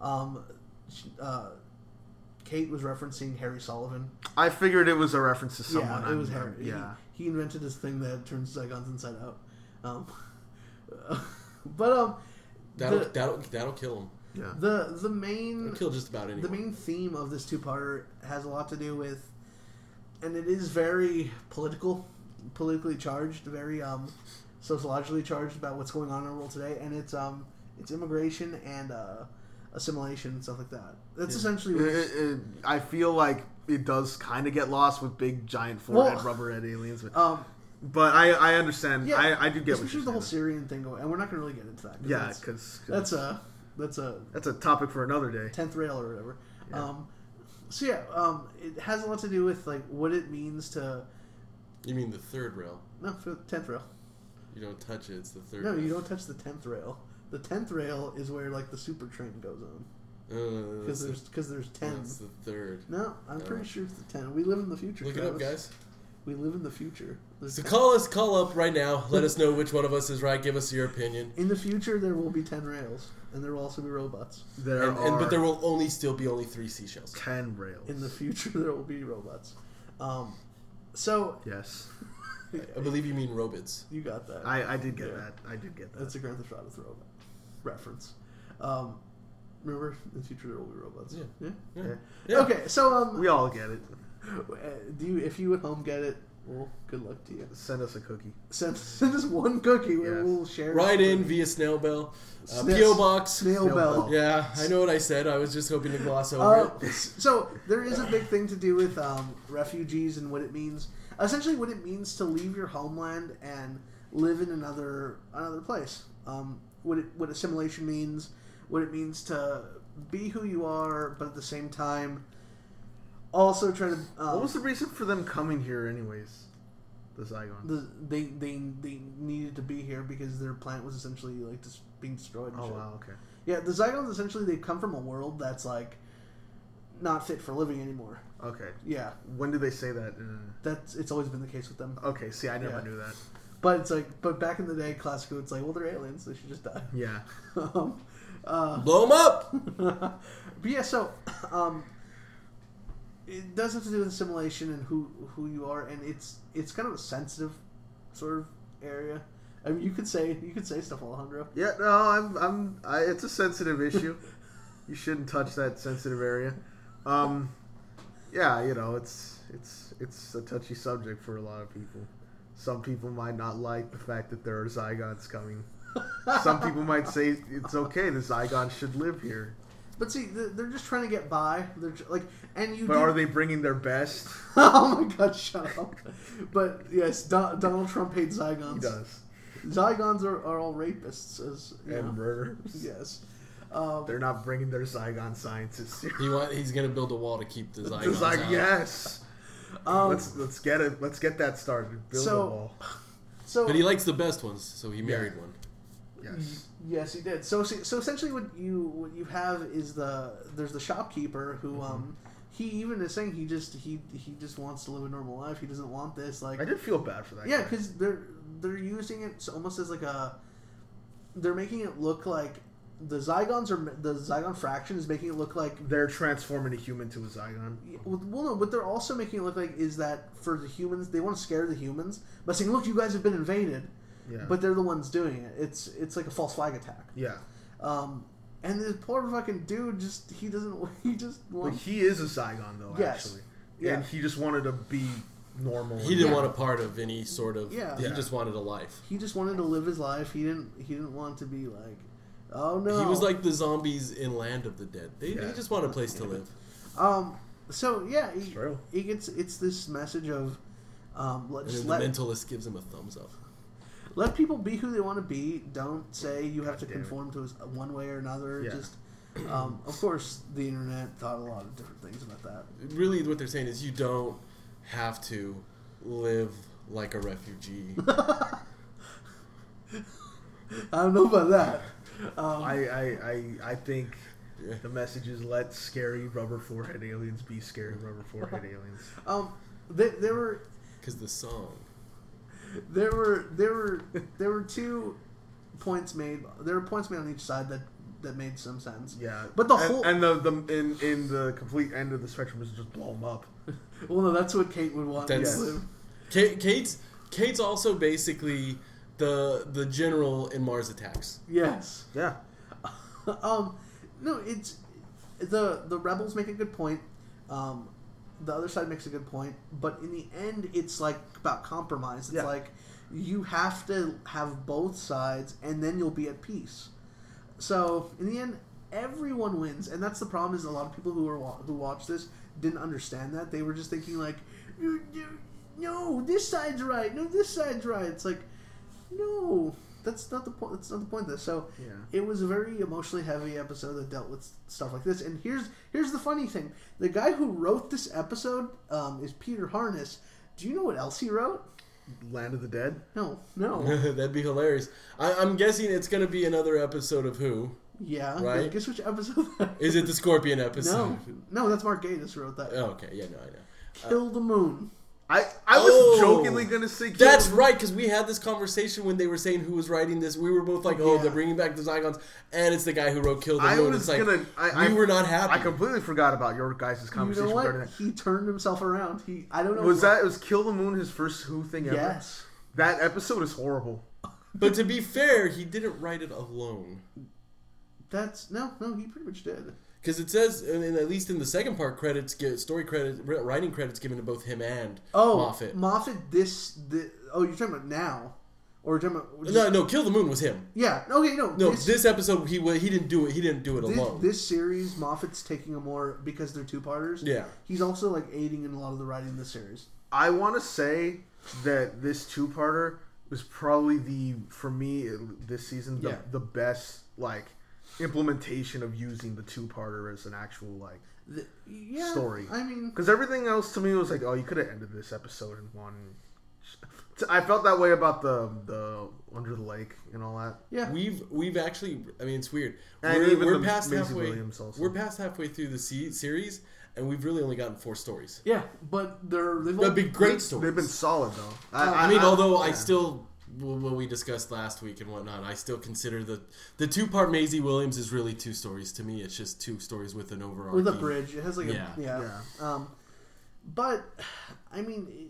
Kate was referencing Harry Sullivan. I figured it was a reference to someone. Yeah, it was Harry. Yeah. He invented this thing that turns Zygons inside out. But That'll kill him. Yeah. the main It'll kill just about anyone. the main theme of this two-parter has a lot to do with, and it is very politically charged, very sociologically charged about what's going on in our world today, and it's immigration and assimilation and stuff like that. That's essentially what I feel like it does kind of get lost with big, giant forehead, rubberhead aliens. But I understand. Yeah, I do get what especially you're the whole saying. Syrian thing going, and we're not going to really get into that. Yeah, because that's a that's a topic for another day. 10th rail or whatever. Yeah. It has a lot to do with like what it means to. You mean the third rail? No, 10th rail. You don't touch it. It's the third. No, rail. you don't touch the 10th rail. The 10th rail is where like the super train goes on. Because there's 10. That's the third. No, I'm pretty sure it's the 10. We live in the future. Look it up, guys. We live in the future. There's So 10. call up right now. Let us know which one of us is right. Give us your opinion. In the future, there will be 10 rails, and there will also be robots. But there will only 3 seashells. 10 rails. In the future, there will be robots. So Yes. I believe you mean robots. you got that. I did get that. I did get that. That's a Grand Theft Auto robot reference. Remember, in the future there will be robots. Yeah. Yeah. Yeah. Okay, so We all get it. if you at home get it, well, good luck to you. Send us a cookie. Send us one cookie. Yes. We'll share. Write it. in via snail bell, Snail- PO box. Snail Snail bell. bell. Yeah, I know what I said. I was just hoping to gloss over it. So there is a big thing to do with refugees and what it means. Essentially, what it means to leave your homeland and live in another place. What assimilation means. What it means to be who you are, but at the same time, also try to. What was the reason for them coming here, anyways? The Zygons. They needed to be here because their planet was essentially like just being destroyed. And Oh shit. wow. Okay. Yeah, the Zygons essentially they come from a world that's like not fit for living anymore. Okay. Yeah, When did they say that? it's always been the case with them. Okay. See, I never Yeah. knew that. But it's like, but back in the day, classical, it's like, well, they're aliens, they should just die. Yeah. Blow them up. But yeah, so it does have to do with assimilation and who you are, and it's kind of a sensitive sort of area. I mean, you could say stuff, Alejandro. Yeah. No, it's a sensitive issue. You shouldn't touch that sensitive area. Yeah, it's a touchy subject for a lot of people. Some people might not like the fact that there are Zygons coming. Some people might say it's okay. The Zygons should live here. But see, they're just trying to get by. They're like, and you. But are they bringing their best? Oh my God! Shut up. But yes, Donald Trump hates Zygons. He does. Zygons are all rapists, as you know. And murderers. Yes. They're not bringing their Zygon scientists here. He's gonna build a wall to keep the The Zygons out. yes. Let's get it. Let's get that started. Build a wall. So, But he likes the best ones, so he married one. Yes. yes, he did. So essentially, what you have is there's the shopkeeper who he even is saying he just wants to live a normal life. He doesn't want this like. I did feel bad for that. Yeah, guy. because they're using it almost as like they're making it look like the Zygon fraction is making it look like they're transforming a human to a Zygon. well no, what they're also making it look like is that for the humans they want to scare the humans by saying, look, you guys have been invaded, Yeah. but they're the ones doing it. It's like a false flag attack. Yeah. And this poor fucking dude he just But wants. he is a Zygon though, Yes. actually. Yeah. And he just wanted to be normal. He didn't Yeah. want a part of any sort of. Yeah. He Yeah. just wanted a life. He just wanted to live his life. He didn't want to be like, oh no. He was like the zombies in Land of the Dead. They just want a place to live. So yeah, true. it's this message of And just then the mentalist gives him a thumbs up. let people be who they want to be. Don't say you have to damn it. conform to one way or another. Yeah. Just, of course, the internet thought a lot of different things about that. Really, what they're saying is you don't have to live like a refugee. I don't know about that. I think the message is let scary rubber forehead aliens be scary rubber forehead aliens. There were Because the song. there were 2 points made. There were points made on each side that made some sense. Yeah, but the and, whole and the in the complete end of the spectrum is just blow them up. well, no, that's what Kate would want. That's- to do. Kate's also basically the general in Mars Attacks. Yes. Yeah, No, it's the rebels make a good point. The other side makes a good point, but in the end, it's like about compromise. It's Yeah. like you have to have both sides, and then you'll be at peace. So in the end, everyone wins, and that's the problem. Is a lot of people who watch this didn't understand that. They were just thinking like, no, this side's right. No, this side's right. It's like, no. That's not the point. That's not the point of this. So Yeah. it was a very emotionally heavy episode that dealt with stuff like this. And here's the funny thing: the guy who wrote this episode is Peter Harness. Do you know what else he wrote? Land of the Dead. No. That'd be hilarious. I'm guessing it's going to be another episode of Who. Yeah. Right? Guess which episode? That Is it the Scorpion episode? No, that's Mark Gatiss who wrote that. Oh, okay, yeah, no, I know. Kill the Moon. I was jokingly gonna say That's Kill- right, because we had this conversation when they were saying who was writing this. We were both like, "Oh, Yeah. they're bringing back the Zygons," and it's the guy who wrote "Kill the I Moon." was It's like gonna. we were not happy. I completely forgot about your guys' You conversation know what? regarding that. He turned himself around. I don't know. Was Kill the Moon his first Who thing ever? Yes. That episode is horrible. But to be fair, he didn't write it alone. That's no. He pretty much did. Because it says, and at least in the second part, story credits, writing credits given to both him and Oh, Moffat. Oh, you're talking about now, or you're talking about No, Kill the Moon was him. Yeah. Okay. No. No, this episode he didn't do it. He didn't do it alone. This series, Moffat's taking a more because they're 2-parters. Yeah. He's also like aiding in a lot of the writing in this series. I want to say that this 2-parter was probably for me this season the best implementation of using the 2-parter as an actual story. I mean, because everything else to me was like, oh, you could have ended this episode in one. I felt that way about the Under the Lake and all that. yeah. We've actually, I mean, it's weird. And even We're the past Maisie halfway. Williams also. We're past halfway through the series, and we've really only gotten 4 stories. Yeah, but they've That'd be great stories. They've been solid though. I mean, although I still, what we discussed last week and whatnot, I still consider the 2-part Maisie Williams is really 2 stories to me. It's just 2 stories with an overarching with a bridge. It has like Yeah. But I mean,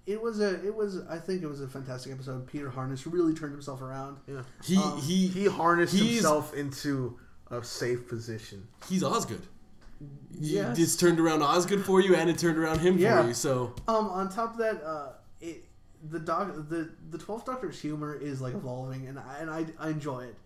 I think it was a fantastic episode. Peter Harness really turned himself around. Yeah. He harnessed he's- himself into a safe position. He's Osgood. Yes. It's turned around Osgood for you, and it turned around him Yeah. for you. So On top of that, the 12th Doctor's humor is like evolving, and I enjoy it.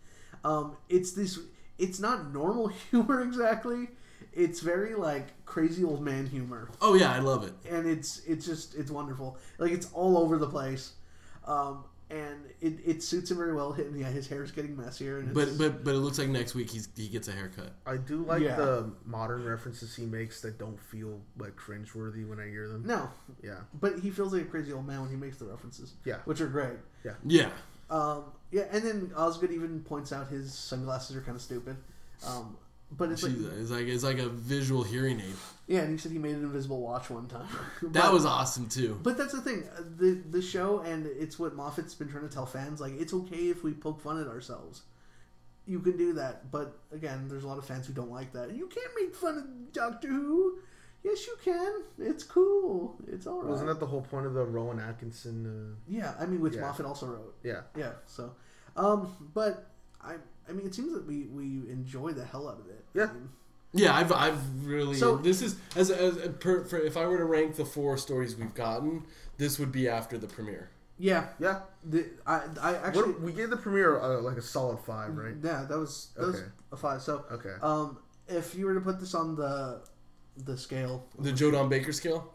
It's not normal humor exactly. It's very like crazy old man humor, oh yeah, I love it. and it's wonderful. Like it's all over the place, and it suits him very well. His hair's getting messier, and But it looks like next week he gets a haircut. I do like Yeah. the modern references he makes that don't feel like cringeworthy when I hear them. no, Yeah. but he feels like a crazy old man when he makes the references. Yeah. which are great. Yeah. Yeah, and then Osgood even points out his sunglasses are kind of stupid. But it's It's like a visual hearing aid. yeah, and he said he made an invisible watch one time. That was awesome too. But that's the thing, the show, and it's what Moffat's been trying to tell fans. Like, it's okay if we poke fun at ourselves. You can do that, but again, there's a lot of fans who don't like that. You can't make fun of Doctor Who. Yes, you can. It's cool. It's all right. Wasn't that the whole point of the Rowan Atkinson? Yeah, I mean, which Yeah. Moffat also wrote. Yeah. Yeah. So, but I mean, it seems that we enjoy the hell out of it. Yeah. I mean, Yeah, I've really. So- this is if I were to rank the 4 stories we've gotten, this would be after the premiere. yeah. Yeah. I actually. We gave the premiere like a solid 5, right? Yeah, that was Okay. a 5. So, Okay. if you were to put this on the scale, The Joe Don Baker scale.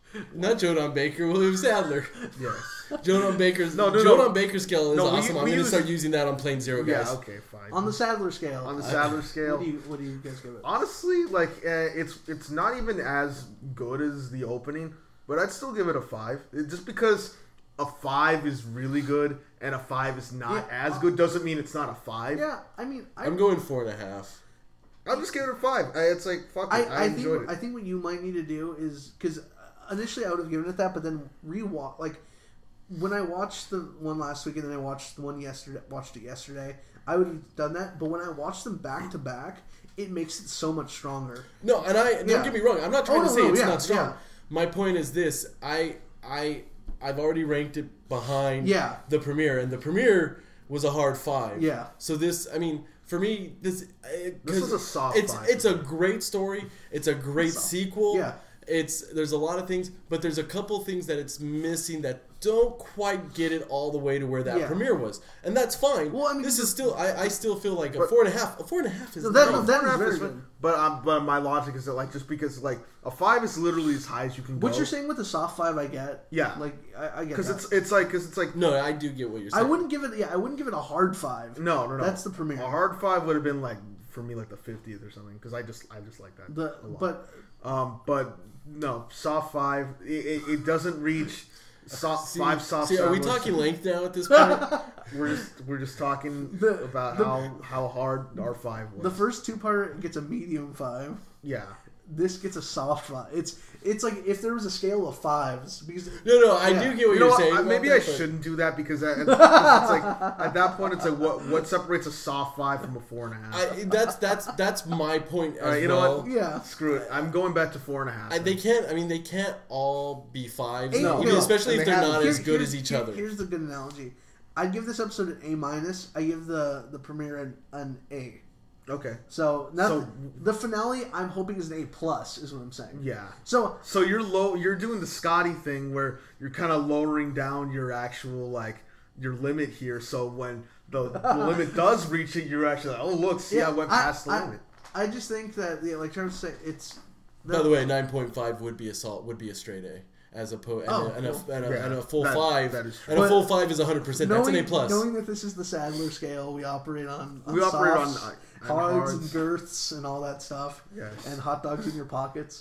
Not Joan Baker, William Sadler. Yes. Joan Baker's No. Joan Baker scale is No, we- awesome. I'm we going to use- start using that on Plane Zero, guys. Yeah. Okay. Fine. On the Sadler scale. On the Sadler scale. What do you guys give it? Honestly, like it's not even as good as the opening, but I'd still give it a 5. Just because a 5 is really good and a 5 is not as good doesn't mean it's not a 5. Yeah, I mean, I'm going 4.5. I'll just give it a 5. It's like fuck it. I enjoyed it. I think what you might need to do is because initially I would have given it that, but then rewatch like when I watched the one last week and then I watched the one yesterday. Watched it yesterday. I would have done that, but when I watch them back to back, it makes it so much stronger. No, and don't get me wrong. I'm not trying to say it's not strong. Yeah. My point is this: I've already ranked it behind the premiere, and the premiere was a hard 5. Yeah. So this, I mean, for me, this was a soft 5. It's a great story. It's a great sequel. Yeah. There's a lot of things, but there's a couple things that it's missing that don't quite get it all the way to where that premiere was, and that's fine. Well, I mean, this is still I still feel like a 4.5. A 4.5 is So nice. that is very good. But my logic is that like just because like a 5 is literally as high as you can go. What you're saying with the soft 5, I get. Yeah. Like I get because that. it's like No, I do get what you're saying. I wouldn't give it. Yeah, I wouldn't give it a hard 5. No. That's the premiere. A hard 5 would have been like for me like the 50th or something because I just like that. a lot. But no, soft 5. It doesn't reach soft 5 soft. See, are we talking length now at this point? We're just talking about how hard our 5 was. The first 2-part gets a medium 5. Yeah. This gets a soft 5. It's like if there was a scale of 5s because No, I do get what You know you're what? saying. Maybe I shouldn't do that because it's like at that point it's like what separates a soft 5 from a 4.5. That's my point as you know well. what? Yeah. Screw it. I'm going back to 4.5. They can't all be 5s, No. especially And if they they're have- not as good as each other. Here's the good analogy. I'd give this episode an A-. I give the premiere an A. Okay. So the finale I'm hoping is an A+ is what I'm saying. Yeah. So You're doing the Scotty thing where you're kind of lowering down your actual like your limit here. So when the limit does reach it, you're actually like, oh look, see, I went past the limit. I just think that like Travis said, it's. By the way, 9.5 would be a straight A. As opposed and a full 5 that is true. and a full 5 is 100%. That's an A+. Knowing that this is the Sadler scale, we operate on softs, hards and girths and all that stuff. Yes. And hot dogs in your pockets.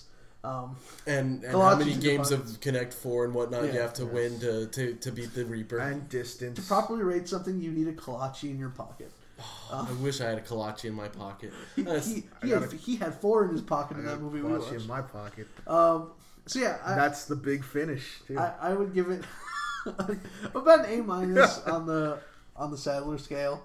And how Kolaches many in your games pockets. of Connect 4 and whatnot you Yeah. have to win to beat the Reaper. And distance. To properly rate something, you need a kolache in your pocket. I wish I had a kolache in my pocket. He had 4 in his pocket in that movie we Watch watched. in my pocket. So yeah, That's the big finish too. I would give it about an A- on the Sadler scale.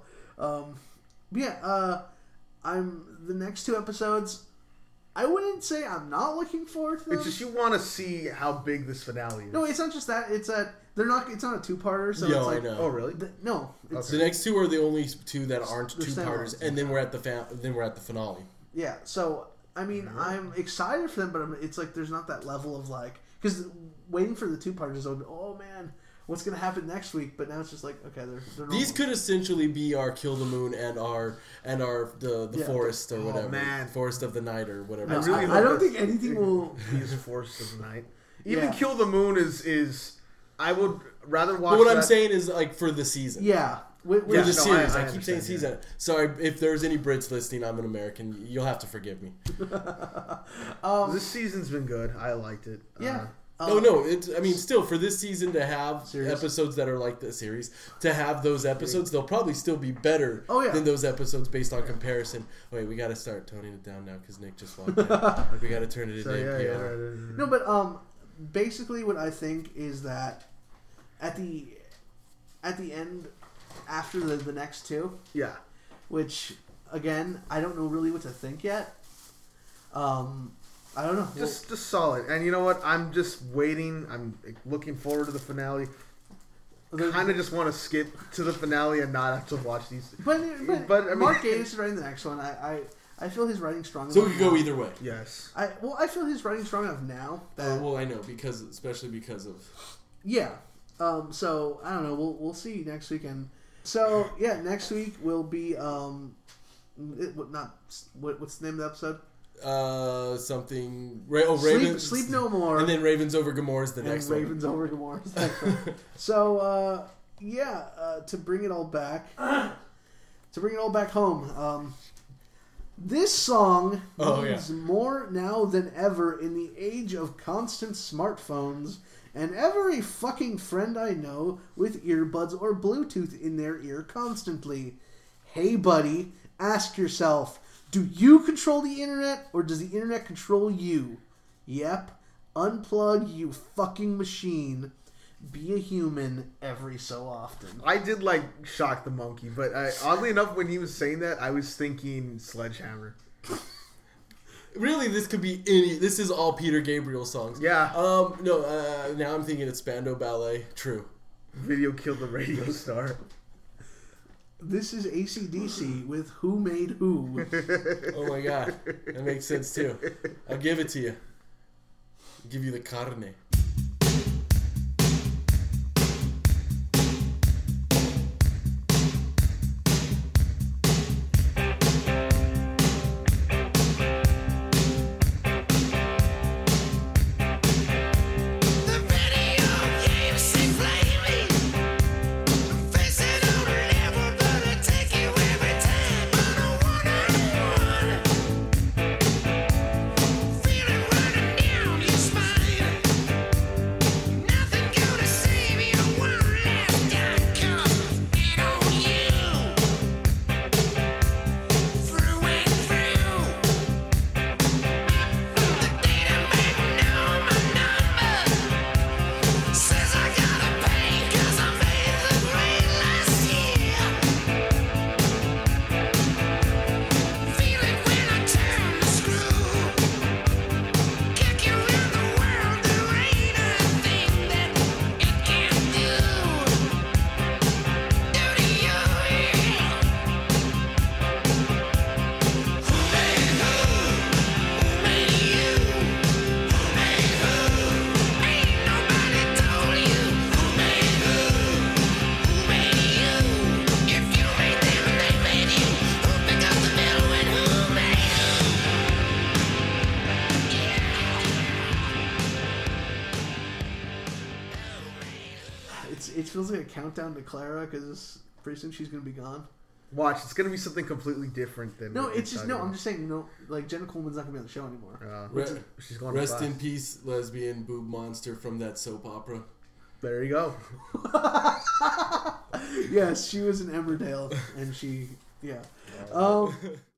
I'm the next 2 episodes. I wouldn't say I'm not looking forward to them. It's just you want to see how big this finale is. No, it's not just that. It's that they're not. It's not a 2-parter. So Yo, it's like, I know. Oh really? No, it's, The next 2 are the only 2 that aren't They're 2-parters, standalones. and then we're at the finale. yeah. So I mean, I'm excited for them, but it's like there's not that level of like because waiting for the 2-parters is oh man, what's gonna happen next week? But now it's just like okay, they're These normal. could essentially be our Kill the Moon and the Yeah. forest or whatever, man. Forest of the Night or whatever. No, it's really called. I hope don't think anything will. These Force of the Night. Even Yeah. Kill the Moon is I would rather watch. But what I'm that- saying is like for the season. Yeah. For the no, series, I I keep saying understand, season. Sorry, if there's any Brits listening, I'm an American. You'll have to forgive me. This season's been good. I liked it. Yeah. No. I mean, still for this season to have Series. episodes that are like the series, to have those episodes, they'll probably still be better Oh, yeah. than those episodes based on comparison. Wait, we got to start toning it down now because Nick just walked in. Like, we got to turn it into So, yeah, NPR. No, but basically, what I think is that at the end, after the next 2, yeah. which again, I don't know really what to think yet. I don't know. Just solid. And you know what? I'm just waiting. I'm looking forward to the finale. Kind of just want to skip to the finale and not have to watch these. But But, I mean- Mark Gatiss is writing the next one. I feel his writing strong. So we enough could go now. either way. Yes. I feel his writing strong enough now. That, Well, I know especially because of. yeah. So I don't know. We'll see next weekend. So yeah, next week will be what's the name of the episode? Something. Sleep No More. And then Ravens Over Gomorrah is the and next Ravens Over Gomorrah is the next one. So, to bring it all back home, this song means more now than ever in the age of constant smartphones and every fucking friend I know with earbuds or Bluetooth in their ear constantly. Hey, buddy, ask yourself, do you control the internet or does the internet control you? Yep. Unplug, you fucking machine. Be a human every so often. I did like Shock the Monkey, but oddly enough, when he was saying that, I was thinking Sledgehammer. Really, this could be any. This is all Peter Gabriel songs. Yeah. No. Now I'm thinking it's Spandau Ballet. True. Video killed the radio star. This is AC/DC with Who Made Who. Oh my god, that makes sense too. I'll give it to you. I'll give you the carne. It feels like a countdown to Clara because pretty soon she's gonna be gone. Watch, it's gonna be something completely different than. No, it's just no. I'm just saying, like Jenna Coleman's not gonna be on the show anymore. She's going. Rest in peace, lesbian boob monster from that soap opera. There you go. Yes, she was in Emmerdale, and she,